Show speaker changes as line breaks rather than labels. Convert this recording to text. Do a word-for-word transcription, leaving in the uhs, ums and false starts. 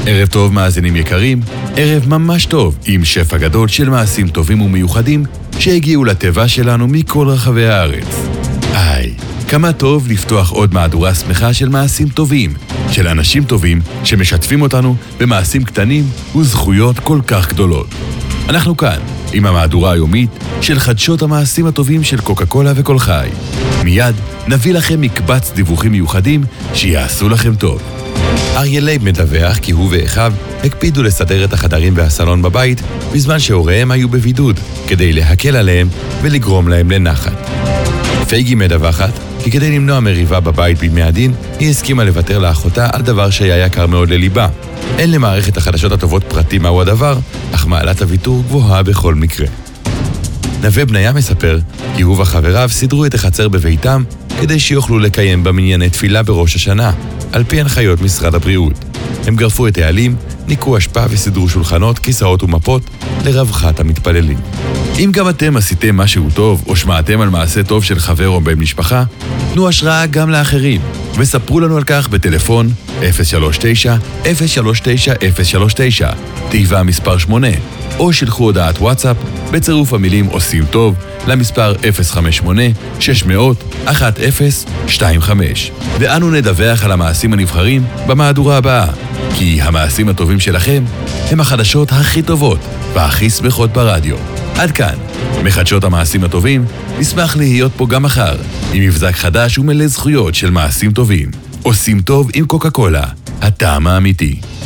ערב טוב מאזינים יקרים, ערב ממש טוב עם שפע גדול של מעשים טובים ומיוחדים שהגיעו לטבע שלנו מכל רחבי הארץ. איי, כמה טוב לפתוח עוד מהדורה שמחה של מעשים טובים, של אנשים טובים שמשתפים אותנו במעשים קטנים וזכויות כל כך גדולות. אנחנו כאן עם המהדורה היומית של חדשות המעשים הטובים של קוקה קולה וכל חי. מיד נביא לכם מקבץ דיווחים מיוחדים שיעשו לכם טוב. אריה לייב מדווח כי הוא ואחיו הקפידו לסדר את החדרים והסלון בבית בזמן שהוריהם היו בבידוד, כדי להקל עליהם ולגרום להם לנחת. פייגי מדווחת כי כדי למנוע מריבה בבית בימי הדין, היא הסכימה לוותר לאחותה על דבר שהיה יקר מאוד לליבה. אין למערכת החדשות הטובות פרטים מהו הדבר, אך מעלת הוויתור גבוהה בכל מקרה. נווה בניה מספר כי הוא וחבריו סידרו את החצר בביתם כדי שיוכלו לקיים במנייני תפילה בראש השנה, על פי הנחיות משרד הבריאות. הם גרפו את העלים, ניקו אשפה וסידרו שולחנות, כיסאות ומפות לרווחת המתפללים. אם גם אתם עשיתם משהו טוב או שמעתם על מעשה טוב של חבר או בן משפחה, תנו השראה גם לאחרים וספרו לנו על כך בטלפון אפס שלוש תשע אפס שלוש תשע אפס שלוש תשע, תיבה מספר שמונה, או שלחו הודעת וואטסאפ בצירוף המילים עושים טוב למספר אפס חמש שמונה שש אפס אחת אחת אפס שתיים חמש, ואנו נדווח על המעשים הנבחרים במהדורה הבאה, כי המעשים הטובים שלכם הם החדשות הכי טובות והכי שמחות ברדיו. עד כאן, מחדשות המעשים הטובים, נשמח להיות פה גם מחר, עם מבזק חדש ומלא זכויות של מעשים טובים. עושים טוב עם קוקה קולה, הטעם האמיתי.